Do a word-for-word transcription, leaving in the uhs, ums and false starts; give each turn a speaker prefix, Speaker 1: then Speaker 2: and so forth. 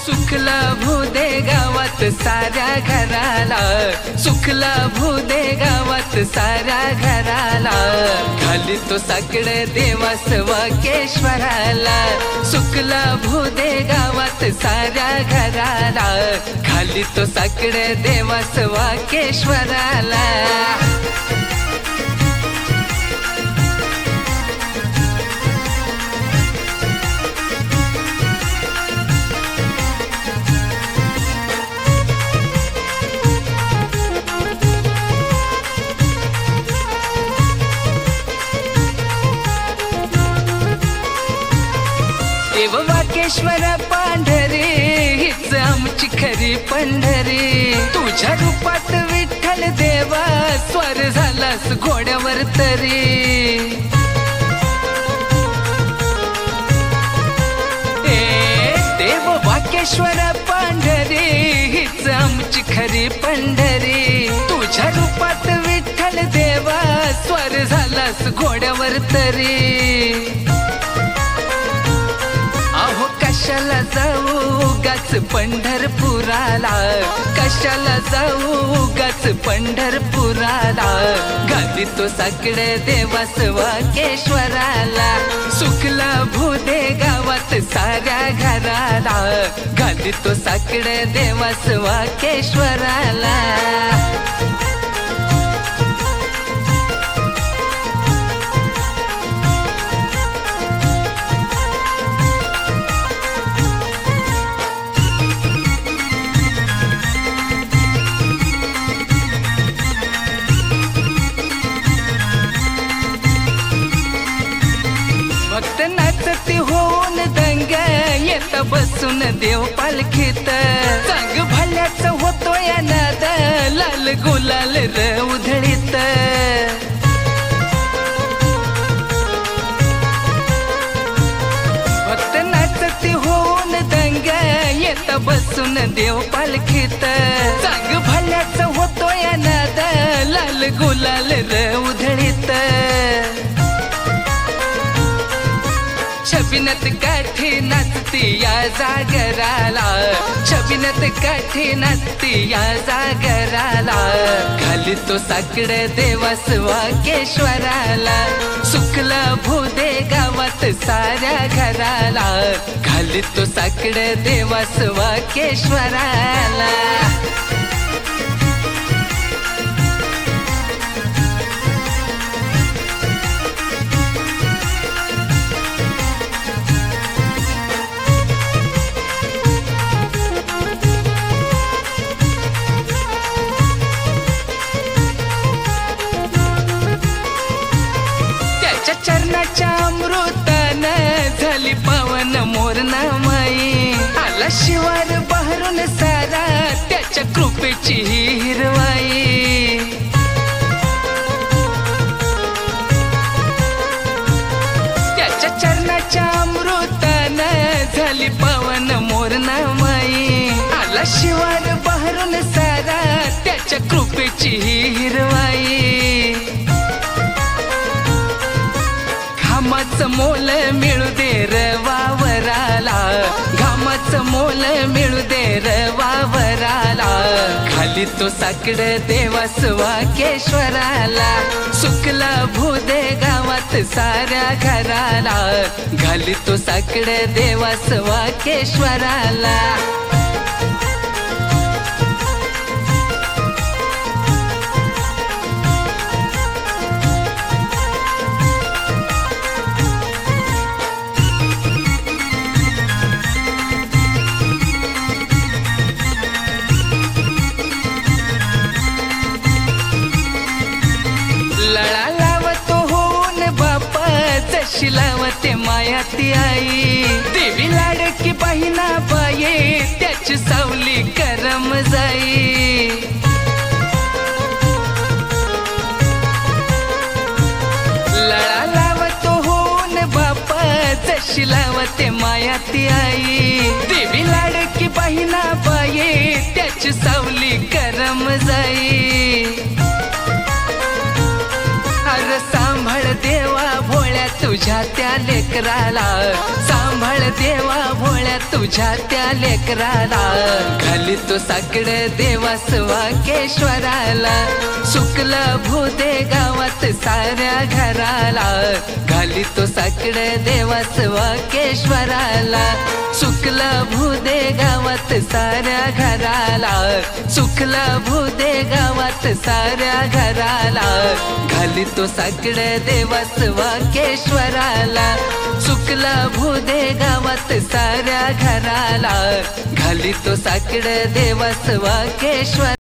Speaker 1: सुखला भूदे गावात साऱ्या घराला, सुखला भूदे गावात साऱ्या घराला, घाली तो साकडे देवास वाकेश्वराला. सुखला भूदे गावात साऱ्या घराला, घाली तो साकडे देवास वाकेश्वराला. देव वाकेश्वर पांढरे हीच आमची खरी पंढरी. तुझ्या रूपात विठ्ठल देवा स्वर झालास घोड्यावर तरी. ए देव वाकेश्वर पांढरे हीच आमची खरी पंढरी. तुझ्या रूपात विठ्ठल देवा स्वर झालास घोड्यावर तरी. अहो कशाला जाऊ उगाच पंढरपुराला, कशाला जाऊ उगाच पंढरपुराला, घाली तो साकडे देवास वाकेश्वराला. सुखला भूदे गावात साऱ्या घराला, घाली तो साकडे देवास वाकेश्वराला. भक्त नाचती होऊन दंग येत बसून देव पालखीत. चांग भल्याच होतो या नाद लाल गुलाल र उधळीत. भक्त नाचती होऊन दंग येत बसून देव पालखीत. चांग भल्याच होतो या नाद लाल गुलाल र उधळीत. छबिनत काठी नाचती या जागराला, छबिनत काठी नाचती या जागराला, घाली तो साकडे देवास वाकेश्वराला. सुखला भूदे गावात साऱ्या घराला, घाली तो साकडे देवास वाकेश्वराला. चरणाच्या अमृतान झाली पावन मोरणा माई. आला शिवार बहरून सारा त्याच्या कृपेची ही हिरवाई. त्याच्या चरणाच्या अमृतान झाली पावन मोरणा माई. आला शिवार बहरून सारा त्याच्या कृपेची ही हिरवाई. घामाचं मोल मिळू दे र वावराला, घामाचं मोल मिळू दे र वावराला, घाली तो साकडे देवास वाकेश्वराला. सुखला भूदे गावात साऱ्या घराला, घाली तो साकडे देवास वाकेश्वराला. लळा लावतो होऊन बापा जशी लावते माया ती आई. देवी लाडकी बहिणा बाये त्याची सावली करम जाई. लळा लावतो होऊन बापा जशी लावते माया ती आई. देवी लाडकी बहिणा बाये त्याची सावली करम जाई. अर सांभाळ देवा भोळ्या तुझ्या तुझ्या त्या लेकराला, सांभाळ देवा भोळ्या तुझ्या त्या लेकराला. घाली तो साकड देवास वाकेश्वराला, सुकलं भूदे गावात साऱ्या घराला. घाली तो साकड देवास वाकेश्वराला, सुकलं भूदे गावात साऱ्या घराला. सुकलं भूदे गावात साऱ्या घराला. घाली तो साकड देवास वाकेश्वराला, सुकलं भूदे गावात साऱ्या घराला. घाली तो साकड देवास वाकेश्वर